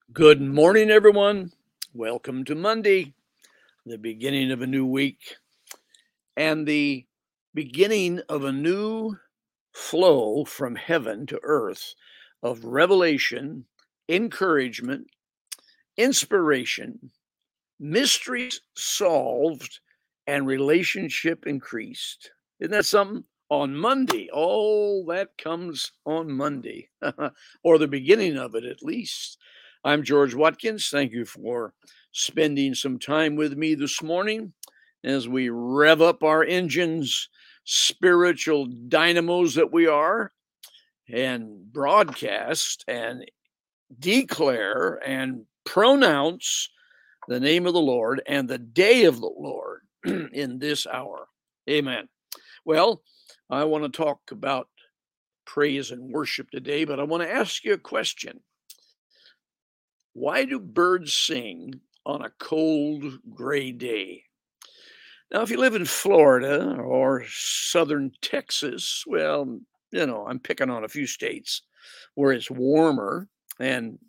Good morning, everyone. Welcome to Monday, the beginning of a new week and the beginning of a new flow from heaven to earth of revelation, encouragement, inspiration, mysteries solved, and relationship increased. Isn't that something? On Monday. All that comes on Monday, or the beginning of it at least. I'm George Watkins. Thank you for spending some time with me this morning as we rev up our engines, spiritual dynamos that we are, and broadcast and declare and pronounce the name of the Lord and the day of the Lord in this hour. Amen. Well, I want to talk about praise and worship today, but I want to ask you a question. Why do birds sing on a cold, gray day? Now, if you live in Florida or southern Texas, well, I'm picking on a few states where it's warmer and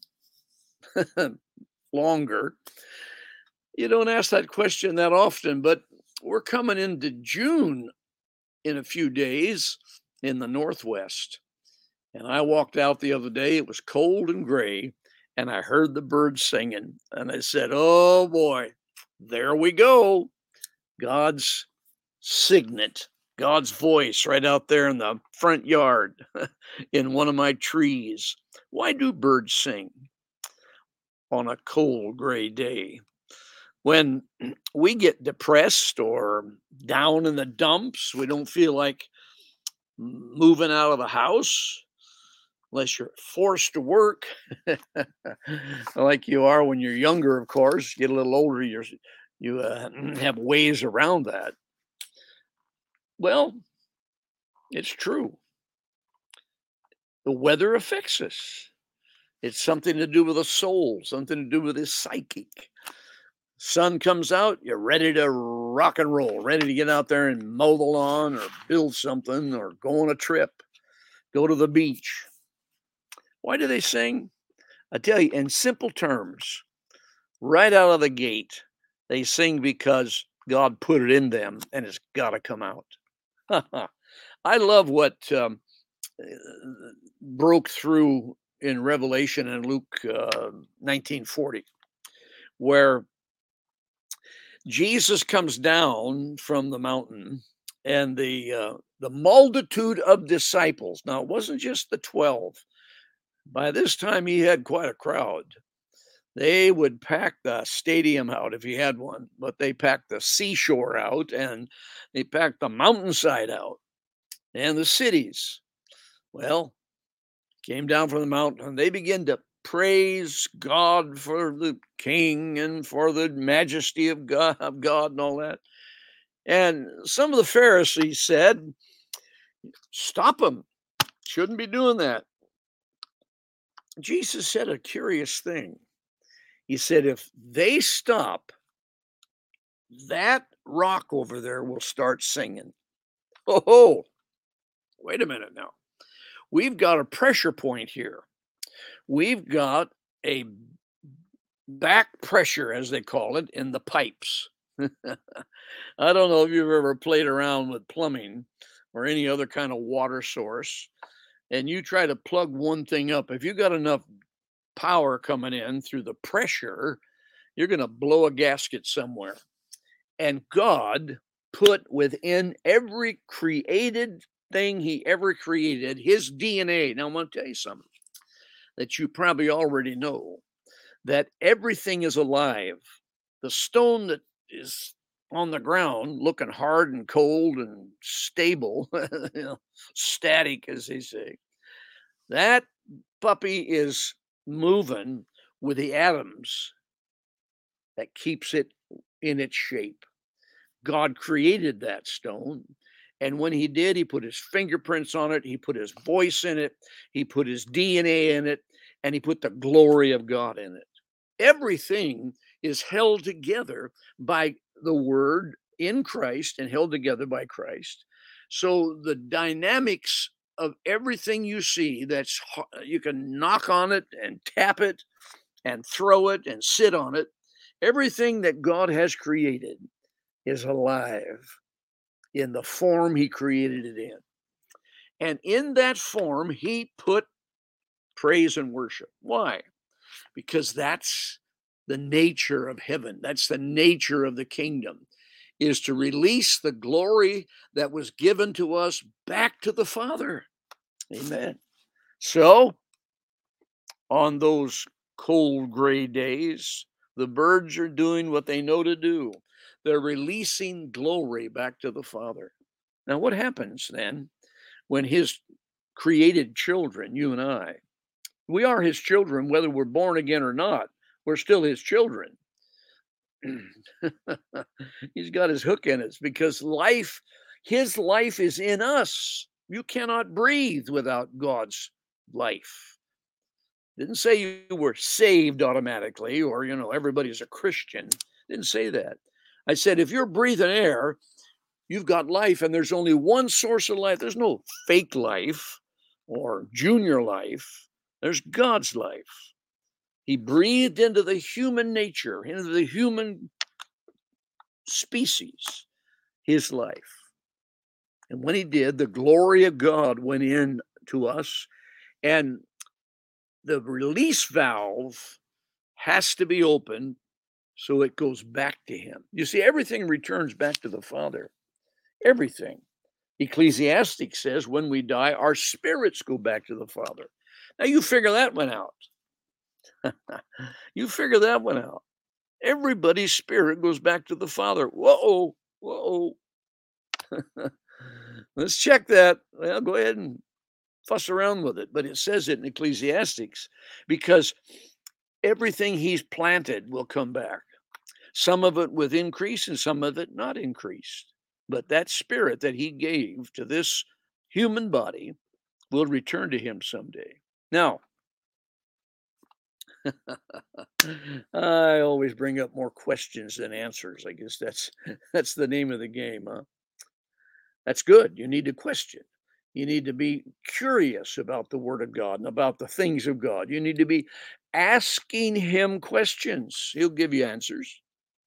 longer. You don't ask that question that often, but we're coming into June in a few days in the Northwest. And I walked out the other day, it was cold and gray, and I heard the birds singing. And I said, oh boy, there we go. God's signet, God's voice right out there in the front yard in one of my trees. Why do birds sing on a cold gray day? When we get depressed or down in the dumps, we don't feel like moving out of the house unless you're forced to work like you are when you're younger, of course. Get a little older, you have ways around that. Well, it's true. The weather affects us. It's something to do with the soul, something to do with his psychic. Sun comes out, you're ready to rock and roll, ready to get out there and mow the lawn or build something or go on a trip, go to the beach. Why do they sing? I tell you, in simple terms, right out of the gate, they sing because God put it in them and it's got to come out. I love what broke through in Revelation and Luke 19:40, where Jesus comes down from the mountain and the multitude of disciples. Now, it wasn't just the 12. By this time, he had quite a crowd. They would pack the stadium out if he had one, but they packed the seashore out and they packed the mountainside out and the cities. Well, came down from the mountain and they began to praise God for the king and for the majesty of God and all that. And some of the Pharisees said, stop them. Shouldn't be doing that. Jesus said a curious thing. He said, if they stop, that rock over there will start singing. Oh, wait a minute now. We've got a pressure point here. We've got a back pressure, as they call it, in the pipes. I don't know if you've ever played around with plumbing or any other kind of water source, and you try to plug one thing up. If you got enough power coming in through the pressure, you're going to blow a gasket somewhere. And God put within every created thing he ever created his DNA. Now, I'm going to tell you something that you probably already know, that everything is alive. The stone that is on the ground looking hard and cold and stable, static, as they say, that puppy is moving with the atoms that keeps it in its shape. God created that stone. And when he did, he put his fingerprints on it, he put his voice in it, he put his DNA in it, and he put the glory of God in it. Everything is held together by the word in Christ and held together by Christ. So the dynamics of everything you see, that's you can knock on it and tap it and throw it and sit on it. Everything that God has created is alive in the form he created it in. And in that form, he put praise and worship. Why? Because that's the nature of heaven. That's the nature of the kingdom, is to release the glory that was given to us back to the Father. Amen. So, on those cold gray days, the birds are doing what they know to do. They're releasing glory back to the Father. Now, what happens then when his created children, you and I, we are his children, whether we're born again or not, we're still his children. He's got his hook in us because his life is in us. You cannot breathe without God's life. Didn't say you were saved automatically or, everybody's a Christian. Didn't say that. I said, if you're breathing air, you've got life, and there's only one source of life. There's no fake life or junior life. There's God's life. He breathed into the human nature, into the human species, his life. And when he did, the glory of God went in to us, and the release valve has to be open so it goes back to him. You see, everything returns back to the Father. Everything. Ecclesiastes says when we die, our spirits go back to the Father. Now you figure that one out. You figure that one out. Everybody's spirit goes back to the Father. Whoa, whoa. Let's check that. Well, go ahead and fuss around with it. But it says it in Ecclesiastes because everything he's planted will come back. Some of it with increase and some of it not increased. But that spirit that he gave to this human body will return to him someday. Now, I always bring up more questions than answers. I guess that's the name of the game, huh? That's good. You need to question. You need to be curious about the Word of God and about the things of God. You need to be asking him questions. He'll give you answers.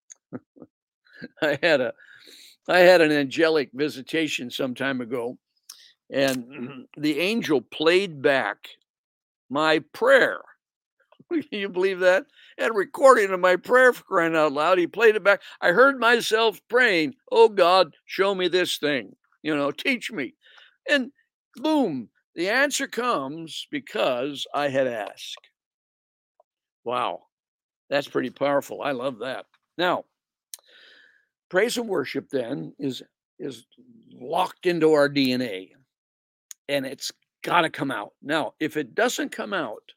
I had an angelic visitation some time ago, and the angel played back my prayer. Can you believe that? I had a recording of my prayer, for crying out loud. He played it back. I heard myself praying, "Oh God, show me this thing. Teach me." And boom, the answer comes because I had asked. Wow, that's pretty powerful. I love that. Now, praise and worship then is locked into our DNA, and it's got to come out. Now, if it doesn't come out,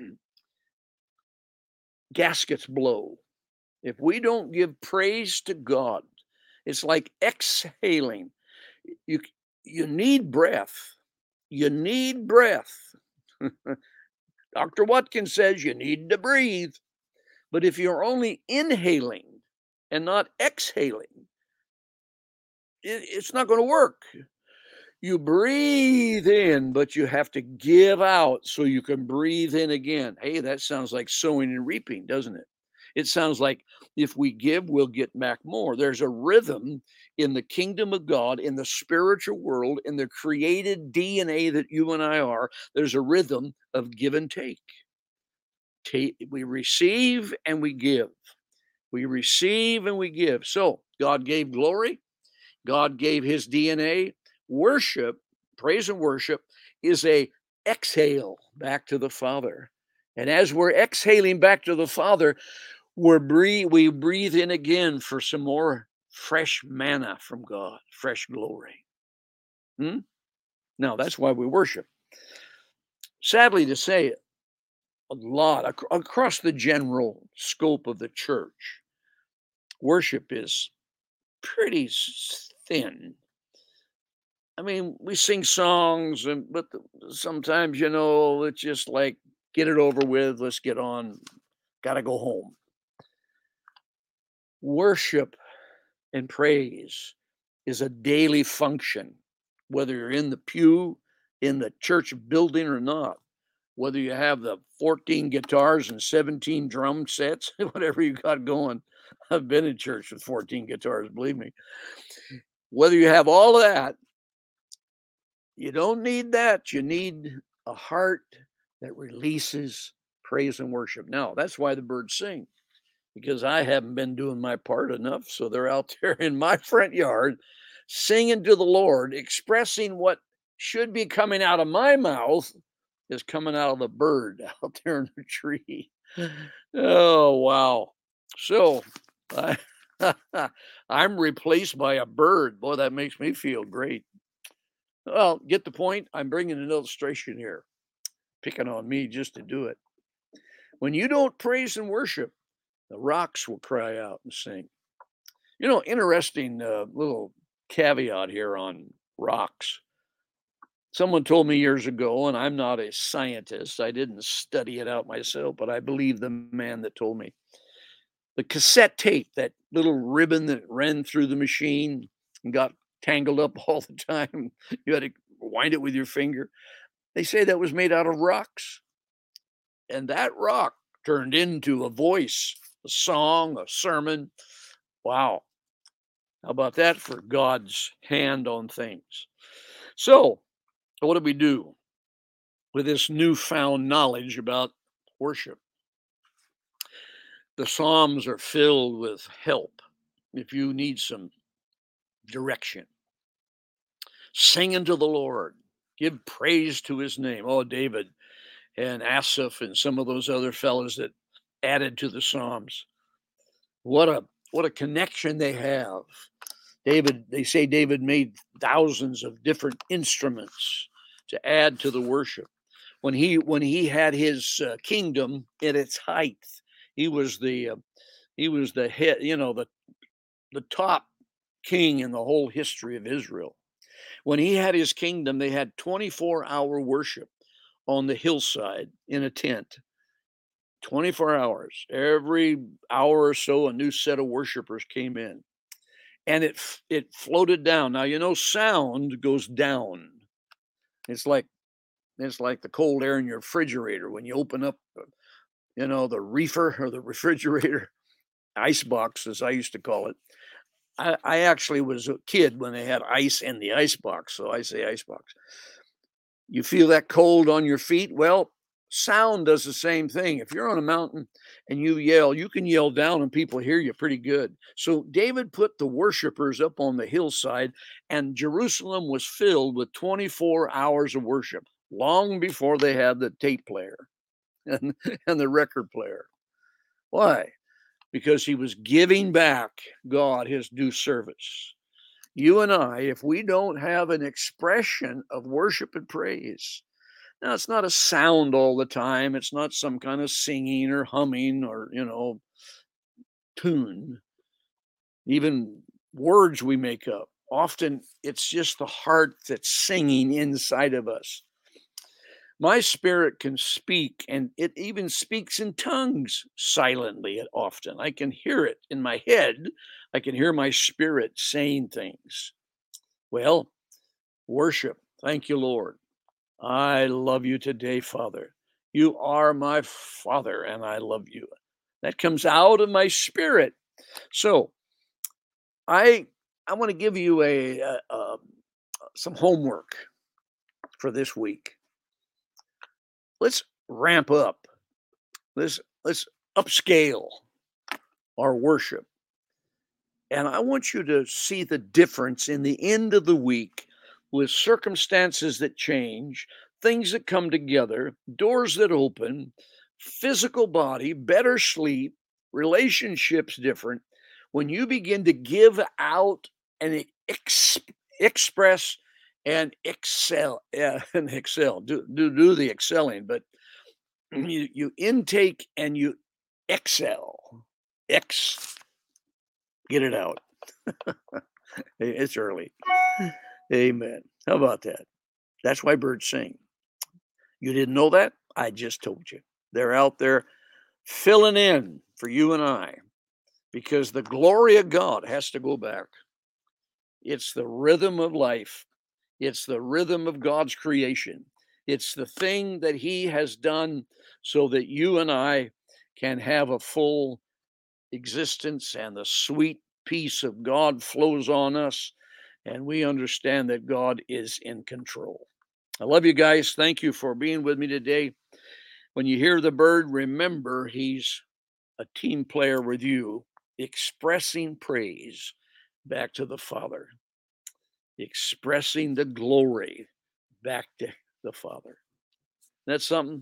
gaskets blow. If we don't give praise to God, it's like exhaling. You need breath. You need breath. Dr. Watkins says you need to breathe. But if you're only inhaling and not exhaling, it's not going to work. You breathe in, but you have to give out so you can breathe in again. Hey, that sounds like sowing and reaping, doesn't it? It sounds like if we give, we'll get back more. There's a rhythm in the kingdom of God, in the spiritual world, in the created DNA that you and I are. There's a rhythm of give and take. We receive and we give. We receive and we give. So God gave glory. God gave his DNA. Worship, praise and worship is a exhale back to the Father. And as we're exhaling back to the Father, we breathe in again for some more fresh manna from God, fresh glory. Now, that's why we worship. Sadly to say, a lot across the general scope of the church, worship is pretty thin. I mean, we sing songs, but sometimes, it's just like, get it over with. Let's get on. Got to go home. Worship and praise is a daily function, whether you're in the pew, in the church building or not. whether you have the 14 guitars and 17 drum sets, whatever you got going. I've been in church with 14 guitars, believe me. Whether you have all of that, you don't need that. You need a heart that releases praise and worship. Now, that's why the birds sing, because I haven't been doing my part enough. So they're out there in my front yard singing to the Lord, expressing what should be coming out of my mouth is coming out of the bird out there in the tree. Oh, wow. So I, I'm replaced by a bird. Boy, that makes me feel great. Well, get the point? I'm bringing an illustration here, picking on me just to do it. When you don't praise and worship, the rocks will cry out and sing. You know, interesting little caveat here on rocks. Someone told me years ago, and I'm not a scientist, I didn't study it out myself, but I believe the man that told me. The cassette tape, that little ribbon that ran through the machine and got tangled up all the time, you had to wind it with your finger. They say that was made out of rocks. And that rock turned into a voice, a song, a sermon. Wow. How about that for God's hand on things? So, what do we do with this newfound knowledge about worship? The Psalms are filled with help if you need some direction. Sing unto the Lord, give praise to his name. Oh, David and Asaph and some of those other fellows that added to the Psalms. What a connection they have. They say David made thousands of different instruments to add to the worship. When he had his kingdom at its height, he was the head, the top king in the whole history of Israel. When he had his kingdom, they had 24-hour worship on the hillside in a tent. 24 hours. Every hour or so, a new set of worshipers came in. And it floated down. Now, sound goes down. It's like the cold air in your refrigerator when you open up, the reefer or the refrigerator, ice box, as I used to call it. I actually was a kid when they had ice in the ice box, so I say ice box. You feel that cold on your feet? Well, sound does the same thing. If you're on a mountain and you yell, you can yell down and people hear you pretty good. So David put the worshipers up on the hillside, and Jerusalem was filled with 24 hours of worship, long before they had the tape player and the record player. Why? Because he was giving back God his due service. You and I, if we don't have an expression of worship and praise, now it's not a sound all the time. It's not some kind of singing or humming or, tune, even words we make up. Often it's just the heart that's singing inside of us. My spirit can speak, and it even speaks in tongues silently often. I can hear it in my head. I can hear my spirit saying things. Well, worship. Thank you, Lord. I love you today, Father. You are my Father, and I love you. That comes out of my spirit. So I want to give you some homework for this week. Let's ramp up. Let's upscale our worship. And I want you to see the difference in the end of the week with circumstances that change, things that come together, doors that open, physical body, better sleep, relationships different. When you begin to give out and express and excel, do the excelling, but you intake and you excel. Get it out. It's early. Amen. How about that? That's why birds sing. You didn't know that? I just told you. They're out there filling in for you and I, because the glory of God has to go back. It's the rhythm of life. It's the rhythm of God's creation. It's the thing that he has done so that you and I can have a full existence, and the sweet peace of God flows on us, and we understand that God is in control. I love you guys. Thank you for being with me today. When you hear the bird, remember he's a team player with you, expressing praise back to the Father, expressing the glory back to the Father. That's something.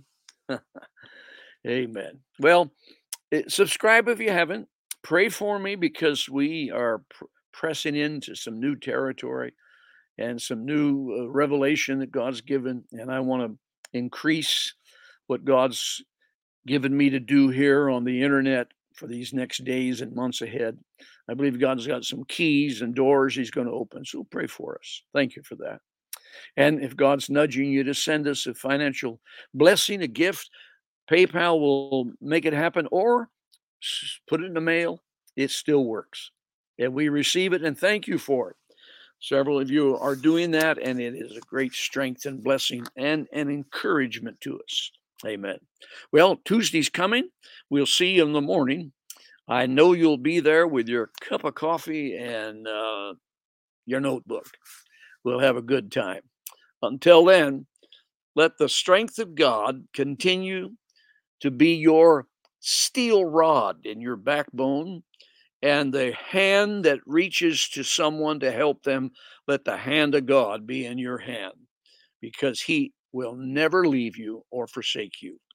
Amen. Well, subscribe if you haven't. Pray for me because we are pressing into some new territory and some new revelation that God's given. And I want to increase what God's given me to do here on the internet for these next days and months ahead. I believe God's got some keys and doors he's going to open. So pray for us. Thank you for that. And if God's nudging you to send us a financial blessing, a gift, PayPal will make it happen, or put it in the mail. It still works. And we receive it and thank you for it. Several of you are doing that, and it is a great strength and blessing and an encouragement to us. Amen. Well, Tuesday's coming. We'll see you in the morning. I know you'll be there with your cup of coffee and your notebook. We'll have a good time. Until then, let the strength of God continue to be your steel rod in your backbone, and the hand that reaches to someone to help them, let the hand of God be in your hand, because he will never leave you or forsake you.